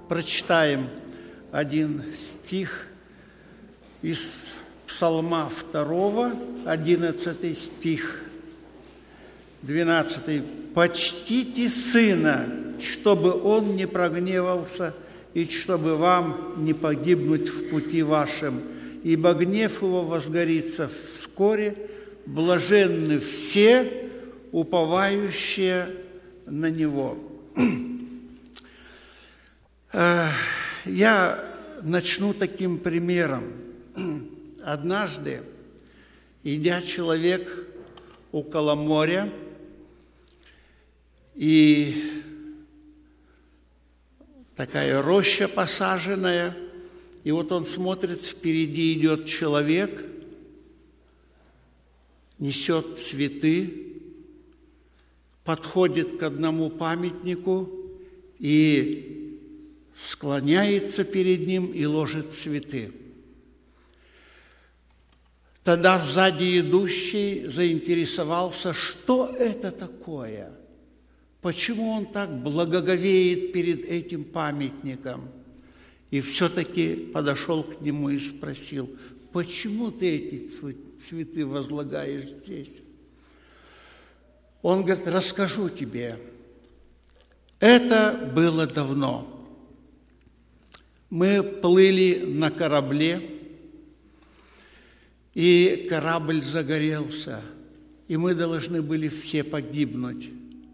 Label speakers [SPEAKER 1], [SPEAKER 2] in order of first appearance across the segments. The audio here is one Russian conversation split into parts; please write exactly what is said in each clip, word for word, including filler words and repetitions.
[SPEAKER 1] прочитаем один стих из Псалма второго, одиннадцатый стих, двенадцатый. «Почтите сына, чтобы он не прогневался, и чтобы вам не погибнуть в пути вашем, ибо гнев его возгорится вскоре, блаженны все, уповающие на него». Я начну таким примером. Однажды, идя человек около моря, и такая роща посаженная, и вот он смотрит, впереди идет человек, несет цветы, подходит к одному памятнику и склоняется перед ним и ложит цветы. Тогда сзади идущий заинтересовался, что это такое, почему он так благоговеет перед этим памятником. И все-таки подошел к нему и спросил: почему ты эти цветы возлагаешь здесь? Он говорит: расскажу тебе. Это было давно. Мы плыли на корабле, и корабль загорелся, и мы должны были все погибнуть.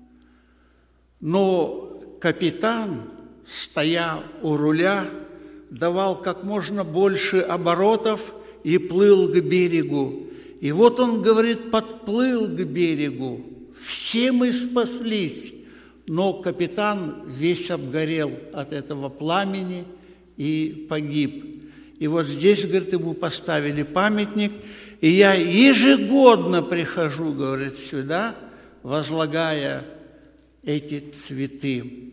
[SPEAKER 1] Но капитан, стоя у руля, давал как можно больше оборотов и плыл к берегу. И вот он, говорит, подплыл к берегу. Все мы спаслись, но капитан весь обгорел от этого пламени и погиб. И вот здесь, говорит, ему поставили памятник, и я ежегодно прихожу, говорит, сюда, возлагая эти цветы.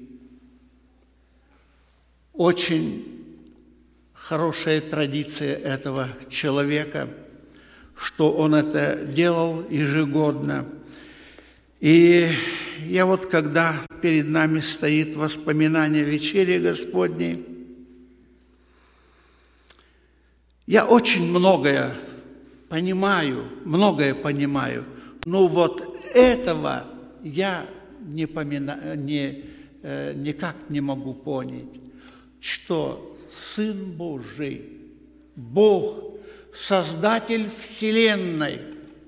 [SPEAKER 1] Очень хорошая традиция этого человека, что он это делал ежегодно. И я вот, когда перед нами стоит воспоминание вечери Господней, я очень многое понимаю, многое понимаю, но вот этого я не помина, не, э, никак не могу понять, что Сын Божий, Бог, Создатель Вселенной,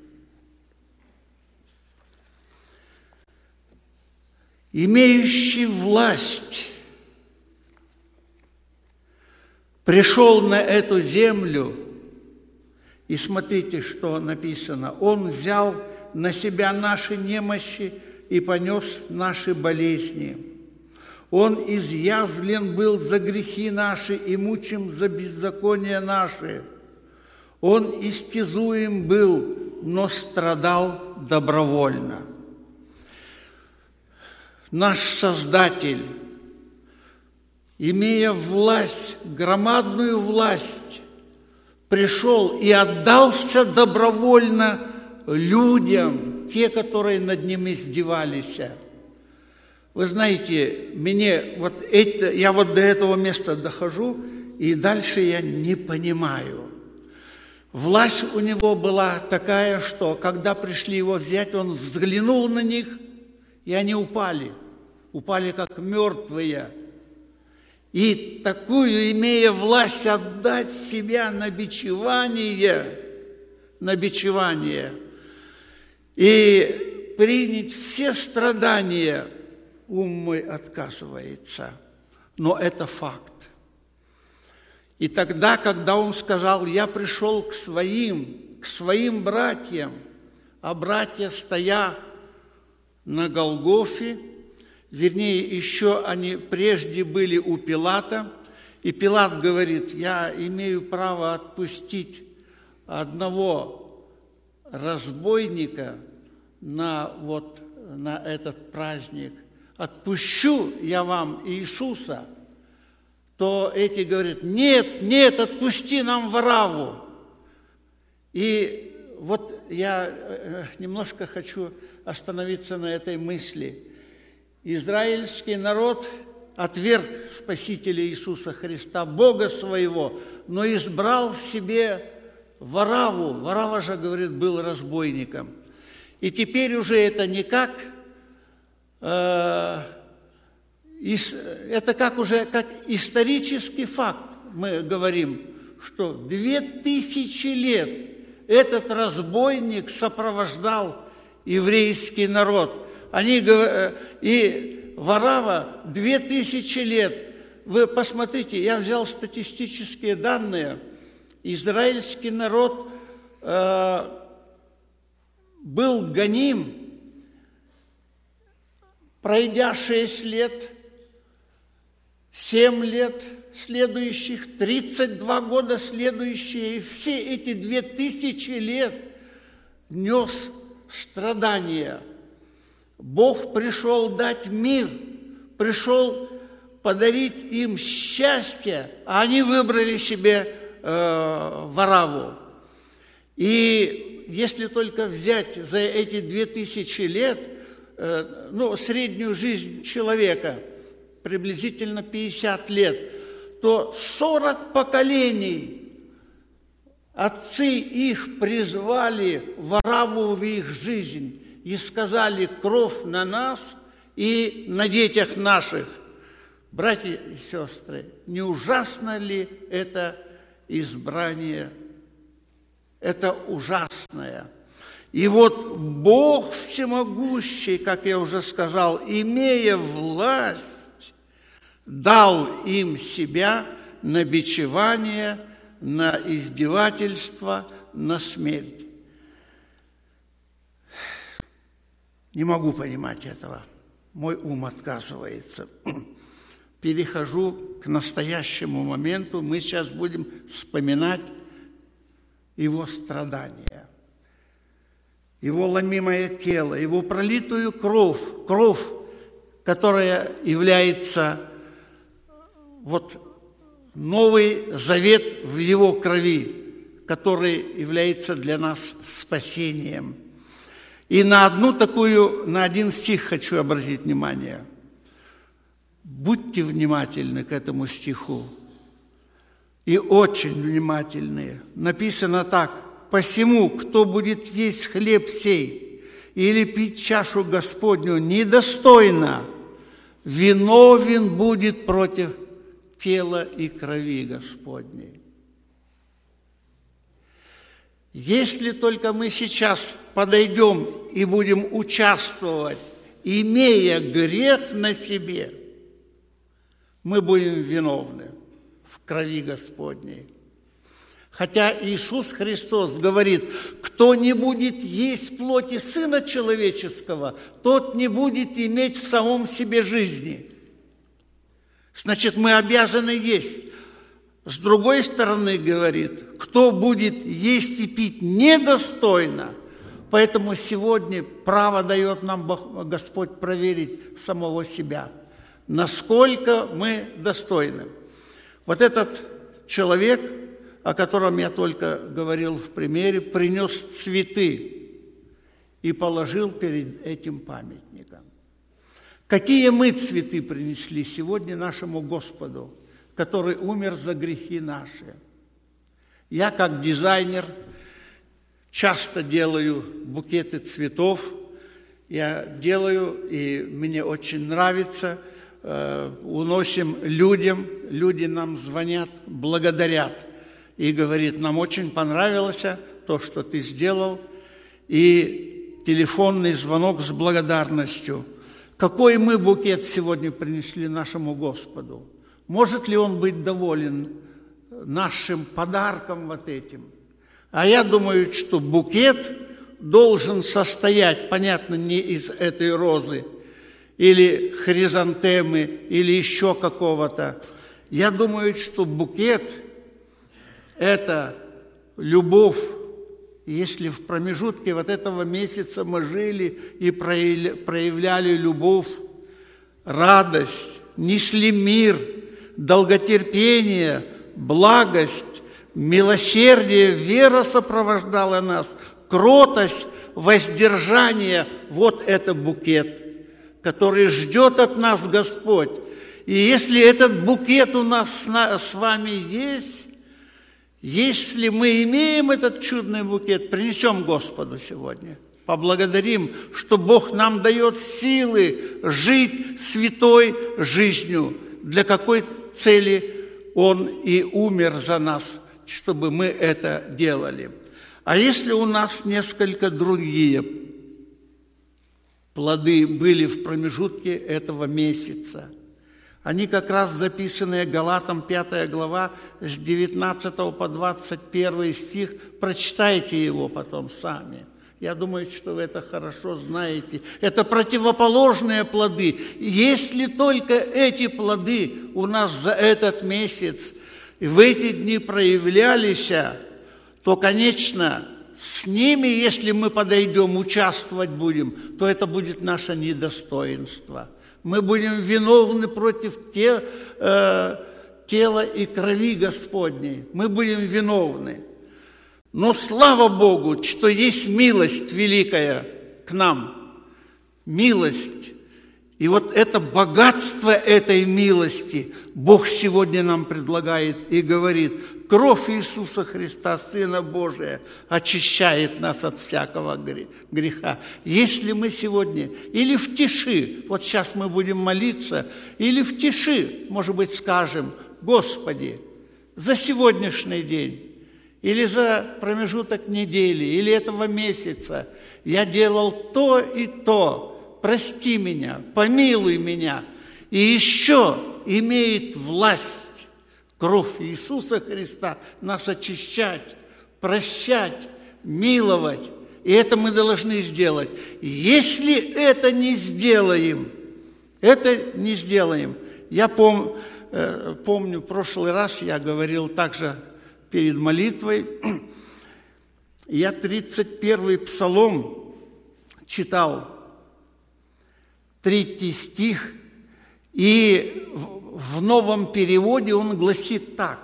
[SPEAKER 1] имеющий власть, пришел на эту землю, и смотрите, что написано. Он взял на себя наши немощи и понес наши болезни. Он изъязвлен был за грехи наши и мучим за беззакония наши. Он истязуем был, но страдал добровольно. Наш Создатель, имея власть, громадную власть, пришел и отдался добровольно людям, те, которые над ним издевались. Вы знаете, мне вот это, я вот до этого места дохожу, и дальше я не понимаю. Власть у него была такая, что когда пришли его взять, он взглянул на них, и они упали, упали как мертвые. И такую, имея власть, отдать себя на бичевание, на бичевание, и принять все страдания, ум мой отказывается. Но это факт. И тогда, когда он сказал: я пришел к своим, к своим братьям, а братья, стоя на Голгофе, вернее, еще они прежде были у Пилата, и Пилат говорит: я имею право отпустить одного разбойника на, вот, на этот праздник. Отпущу я вам Иисуса. То эти говорят: нет, нет, отпусти нам Варавву. И вот я немножко хочу остановиться на этой мысли. Израильский народ отверг Спасителя Иисуса Христа, Бога своего, но избрал себе Вараву. Варава же, говорит, был разбойником. И теперь уже это не как, э, ис, это как уже как исторический факт. Мы говорим, что две тысячи лет этот разбойник сопровождал еврейский народ. Они, и Варава две тысячи лет. Вы посмотрите, я взял статистические данные. Израильский народ э, был гоним, пройдя шесть лет, семь лет следующих, тридцать два года следующие, и все эти две тысячи лет нес страдания. Бог пришел дать мир, пришел подарить им счастье, а они выбрали себе э, Вараву. И если только взять за эти две тысячи лет, э, ну, среднюю жизнь человека, приблизительно пятьдесят лет, то сорок поколений отцы их призвали Вараву в их жизнь и сказали: кровь на нас и на детях наших. Братья и сестры, не ужасно ли это избрание? Это ужасное. И вот Бог всемогущий, как я уже сказал, имея власть, дал им себя на бичевание, на издевательство, на смерть. Не могу понимать этого. Мой ум отказывается. Перехожу к настоящему моменту. Мы сейчас будем вспоминать его страдания, его ломимое тело, его пролитую кровь, кровь, которая является вот новый завет в его крови, который является для нас спасением. И на одну такую, на один стих хочу обратить внимание. Будьте внимательны к этому стиху. И очень внимательны. Написано так: «Посему, кто будет есть хлеб сей или пить чашу Господню недостойно, виновен будет против тела и крови Господней». Если только мы сейчас подойдем и будем участвовать, имея грех на себе, мы будем виновны в крови Господней. Хотя Иисус Христос говорит: кто не будет есть плоти Сына Человеческого, тот не будет иметь в самом себе жизни. Значит, мы обязаны есть. С другой стороны, говорит, кто будет есть и пить недостойно, поэтому сегодня право дает нам Бог, Господь проверить самого себя, насколько мы достойны. Вот этот человек, о котором я только говорил в примере, принес цветы и положил перед этим памятником. Какие мы цветы принесли сегодня нашему Господу, который умер за грехи наши? Я, как дизайнер, часто делаю букеты цветов. Я делаю, и мне очень нравится. Уносим людям, люди нам звонят, благодарят. И говорит: нам очень понравилось то, что ты сделал. И телефонный звонок с благодарностью. Какой мы букет сегодня принесли нашему Господу? Может ли Он быть доволен нашим подарком вот этим? А я думаю, что букет должен состоять, понятно, не из этой розы, или хризантемы, или еще какого-то. Я думаю, что букет – это любовь. Если в промежутке вот этого месяца мы жили и проявляли любовь, радость, несли мир, долготерпение, благость, милосердие, вера сопровождала нас, кротость, воздержание – вот это букет, который ждет от нас Господь. И если этот букет у нас с вами есть, если мы имеем этот чудный букет, принесем Господу сегодня. Поблагодарим, что Бог нам дает силы жить святой жизнью, для какой цели Он и умер за нас, чтобы мы это делали. А если у нас несколько другие плоды были в промежутке этого месяца, они как раз записаны Галатам пятая глава с девятнадцатого по двадцать первый стих. Прочитайте его потом сами. Я думаю, что вы это хорошо знаете. Это противоположные плоды. Если только эти плоды у нас за этот месяц и в эти дни проявлялись, то, конечно, с ними, если мы подойдем, участвовать будем, то это будет наше недостоинство. Мы будем виновны против те, э, тела и крови Господней. Мы будем виновны. Но слава Богу, что есть милость великая к нам. Милость. И вот это богатство этой милости Бог сегодня нам предлагает и говорит: кровь Иисуса Христа, Сына Божия, очищает нас от всякого греха. Если мы сегодня или в тиши, вот сейчас мы будем молиться, или в тиши, может быть, скажем: Господи, за сегодняшний день, или за промежуток недели, или этого месяца я делал то и то, прости меня, помилуй меня. И еще имеет власть кровь Иисуса Христа нас очищать, прощать, миловать. И это мы должны сделать. Если это не сделаем, это не сделаем. Я пом, э, помню, в прошлый раз я говорил также перед молитвой, я тридцать первый псалом читал, третий стих, и в новом переводе он гласит так.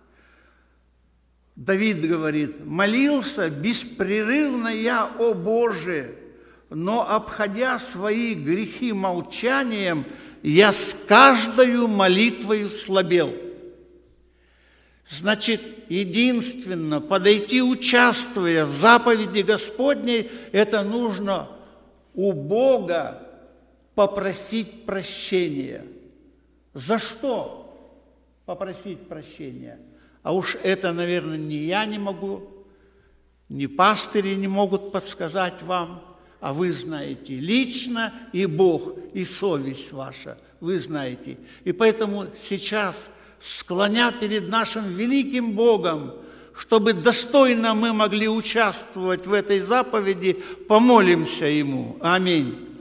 [SPEAKER 1] Давид говорит: «Молился беспрерывно я, о Боже, но, обходя свои грехи молчанием, я с каждою молитвою слабел». Значит, единственно подойти, участвуя в заповеди Господней, это нужно у Бога попросить прощения. За что попросить прощения? А уж это, наверное, не я не могу, ни пастыри не могут подсказать вам, а вы знаете лично, и Бог, и совесть ваша, вы знаете. И поэтому сейчас, склоня перед нашим великим Богом, чтобы достойно мы могли участвовать в этой заповеди, помолимся Ему. Аминь.